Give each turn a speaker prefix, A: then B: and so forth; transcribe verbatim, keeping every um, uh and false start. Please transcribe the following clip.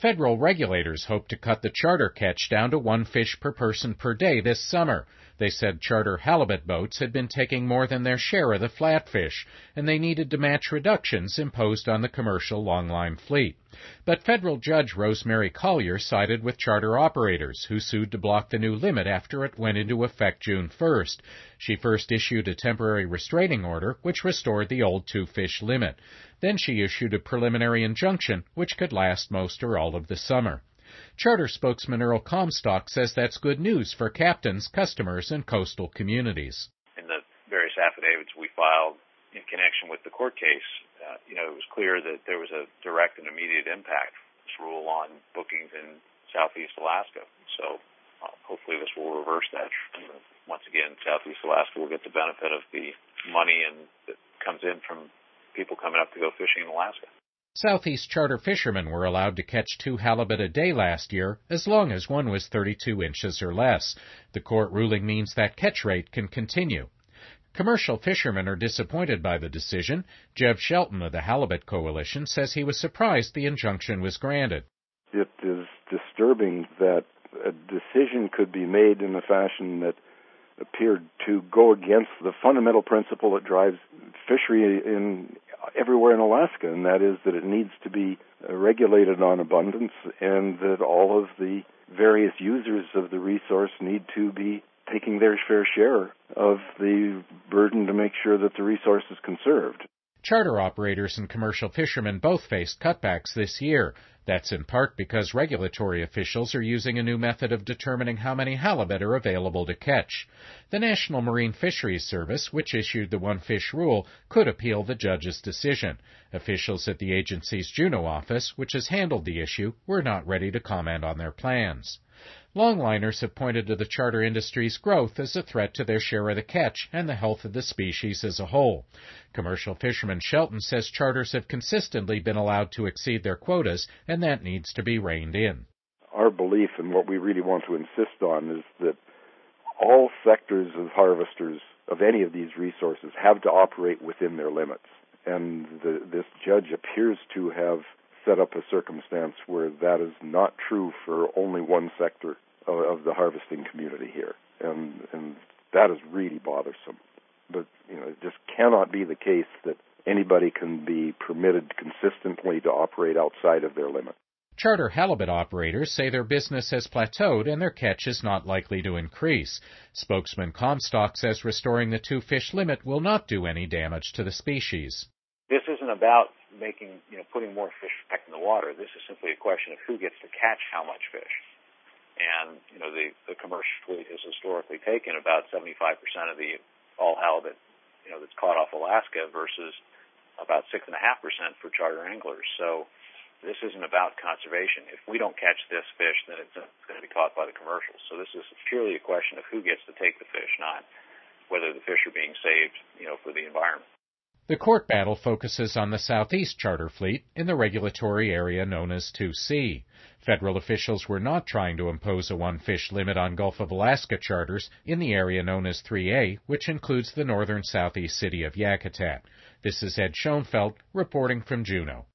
A: Federal regulators hope to cut the charter catch down to one fish per person per day this summer. They said charter halibut boats had been taking more than their share of the flatfish, and they needed to match reductions imposed on the commercial longline fleet. But federal judge Rosemary Collier sided with charter operators, who sued to block the new limit after it went into effect June first. She first issued a temporary restraining order, which restored the old two-fish limit. Then she issued a preliminary injunction, which could last most or all of the summer. Charter spokesman Earl Comstock says that's good news for captains, customers, and coastal communities.
B: In the various affidavits we filed in connection with the court case, uh, you know, it was clear that there was a direct and immediate impact of this rule on bookings in Southeast Alaska. So uh, hopefully this will reverse that. Once again, Southeast Alaska will get the benefit of the money and that comes in from people coming up to go fishing in Alaska.
A: Southeast charter fishermen were allowed to catch two halibut a day last year, as long as one was thirty-two inches or less. The court ruling means that catch rate can continue. Commercial fishermen are disappointed by the decision. Jeff Shelton of the Halibut Coalition says he was surprised the injunction was granted.
C: It is disturbing that a decision could be made in a fashion that appeared to go against the fundamental principle that drives fishery in everywhere in Alaska, and that is that it needs to be regulated on abundance and that all of the various users of the resource need to be taking their fair share of the burden to make sure that the resource is conserved.
A: Charter operators and commercial fishermen both faced cutbacks this year. That's in part because regulatory officials are using a new method of determining how many halibut are available to catch. The National Marine Fisheries Service, which issued the one-fish rule, could appeal the judge's decision. Officials at the agency's Juneau office, which has handled the issue, were not ready to comment on their plans. Longliners have pointed to the charter industry's growth as a threat to their share of the catch and the health of the species as a whole. Commercial fisherman Shelton says charters have consistently been allowed to exceed their quotas, and that needs to be reined in.
C: Our belief and what we really want to insist on is that all sectors of harvesters of any of these resources have to operate within their limits. And the, this judge appears to have set up a circumstance where that is not true for only one sector of, of the harvesting community here, and and that is really bothersome. But you know, it just cannot be the case that anybody can be permitted consistently to operate outside of their limit.
A: Charter halibut operators say their business has plateaued and their catch is not likely to increase. Spokesman Comstock says restoring the two-fish limit will not do any damage to the species.
B: This isn't about making, you know, putting more fish back in the water. This is simply a question of who gets to catch how much fish. And, you know, the, the commercial fleet has historically taken about seventy-five percent of the all halibut, you know, that's caught off Alaska versus about six point five percent for charter anglers. So this isn't about conservation. If we don't catch this fish, then it's going to be caught by the commercials. So this is purely a question of who gets to take the fish, not whether the fish are being saved, you know, for the environment.
A: The court battle focuses on the Southeast charter fleet in the regulatory area known as two C. Federal officials were not trying to impose a one-fish limit on Gulf of Alaska charters in the area known as three A, which includes the northern southeast city of Yakutat. This is Ed Schoenfeld reporting from Juneau.